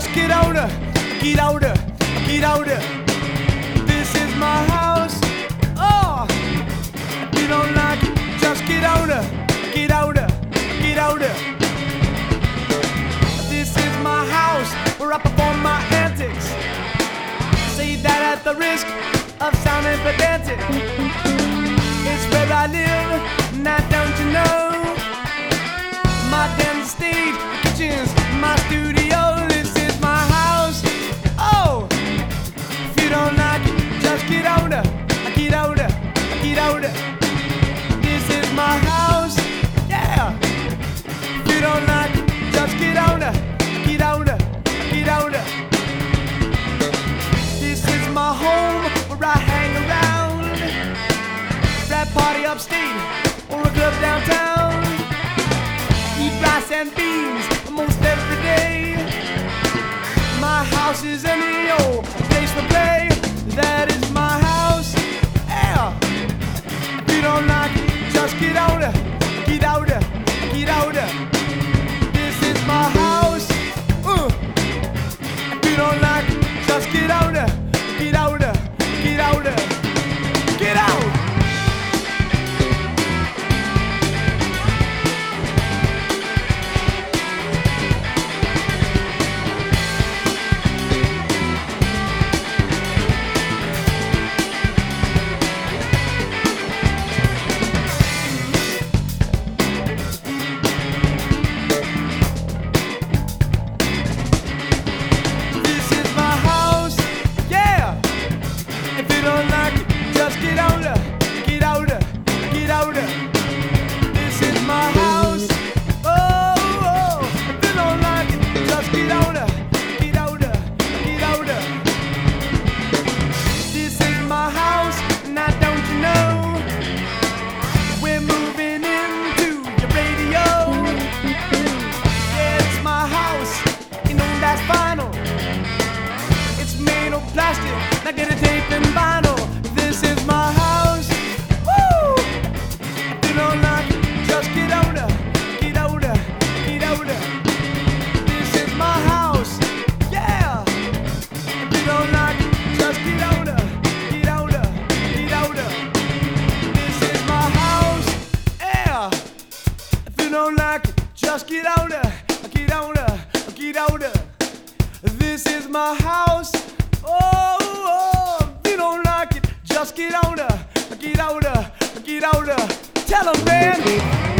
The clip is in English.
Just get older, get older, get older. This is my house. Oh, if you don't like it, just get older, get older, get older. This is my house where I perform my antics. Say that at the risk of sounding pedantic. It's where I live, now don't you know? My damn stage, kitchen's my studio. This is my house. Oh, if you don't like it, just get older, get older, get older. This is my house. Yeah. If you don't like it, just get older, get older, get older. This is my home where I hang around. Frat party upstate or a club downtown. Eat rice and beans almost every day. My house is any old place to play. That is my house. Yeah. If you don't like it, just get older, get older, get older. This is my house. If you don't like it, just get older, get older, get older. Get out. Get older, get older, get older. This is my house. Oh, oh, if you don't like it, just get older, get older, get older. This is my house, now don't you know? We're moving into your radio. Yeah, it's my house, you know that's vinyl. It's made of plastic, now get a tape and vinyl. This is my house. Woo! If you don't like it, just get older, get older, get older. This is my house. Yeah. If you don't like it, just get older, get older, get older. This is my house. Yeah. If you don't like it, just get older, get older, get older. This is my house. Oh, oh, if you don't like it, just get older, get older, get older. Tell 'em, man.